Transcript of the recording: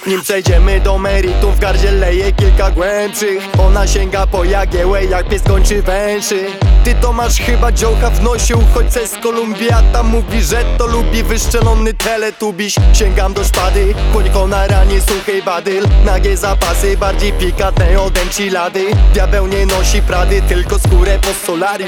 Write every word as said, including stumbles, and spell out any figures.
Nim przejdziemy do meritum, w gardzie leje kilka głębszych. Ona sięga po jagiełę, jak pies kończy węszy. Ty to masz chyba dziołcha w nosie, uchodźce z Kolumbiata. Mówi, że to lubi wyszczelony teletubiś. Sięgam do szpady, końko na ranie, suchej badyl. Nagie zapasy, bardziej pikantne od enchilady. Diabeł nie nosi Prady, tylko skórę po solari.